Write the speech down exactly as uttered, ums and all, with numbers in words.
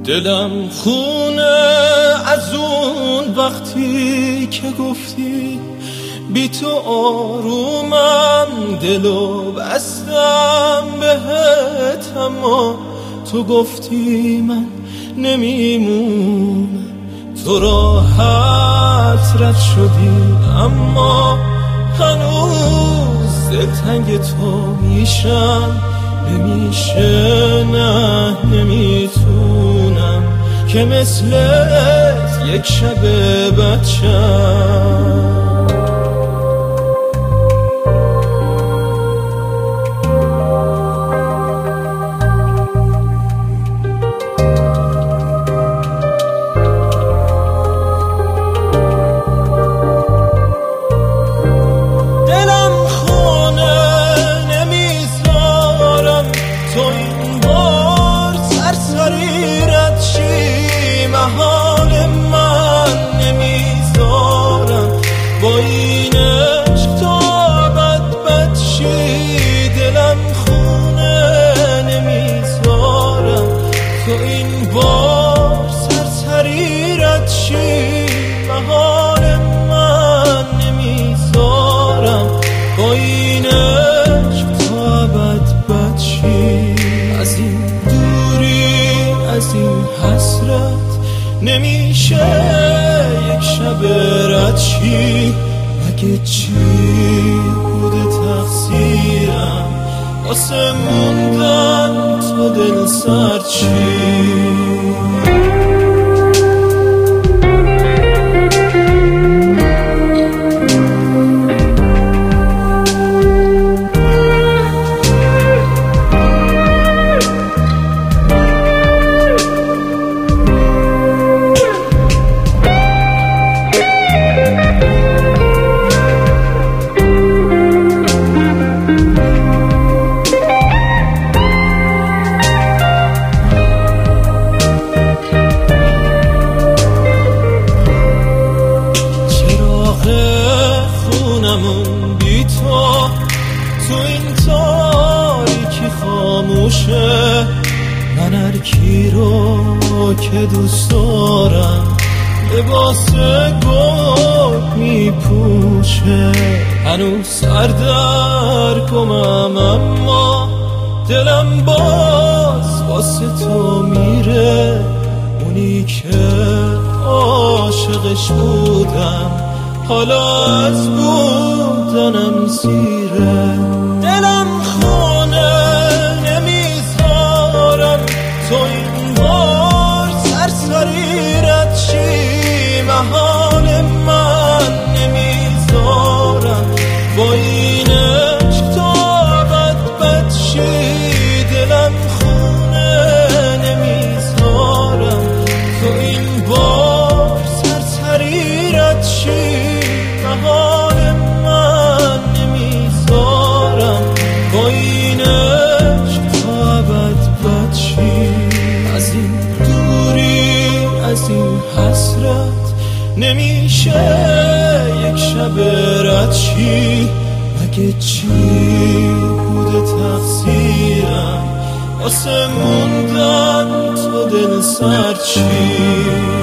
دلم خونه از اون وقتی که گفتی بی تو آرومم، دلو بستم بهت اما تو گفتی من نمیمونم. تو راحت رد شدی اما هنوز دلتنگ تو میشم. نمیشه نه نمیتونم که مثلت یک شب بچم. حال من نمیذارم با این عشق تو بد بد شی. دلم خونه نمیذارم تو این بار سرسری رد شی. حال من نمیذارم با این عشق تو بد بد شی. از این دوری از این حسرت نمیشه یک شب رد شی. مگه چی بوده تقصیرم واسه موندن تو دل سرد شی. بی تو تو این تاریکی خاموشه. من هر کی رو که دوست دارم لباس گل میپوشه. هنوز سر در گمم اما دلم باز واسه تو میره. اونی که عاشقش بودم حالا از بودنم سیره. دلم خونه نمیذارم تو این بار سرسری رد شی. محال من نمیذارم با این عشق تو بد بد شی. دلم خونه نمیذارم تو این بار سرسری رد شی. حال من نمیذارم با این عشق تا بد بد شی. از این دوری از این حسرت نمیشه یک شب رد شی. مگه چی بوده تقصیرم واسه موندن تو دل سرد شی.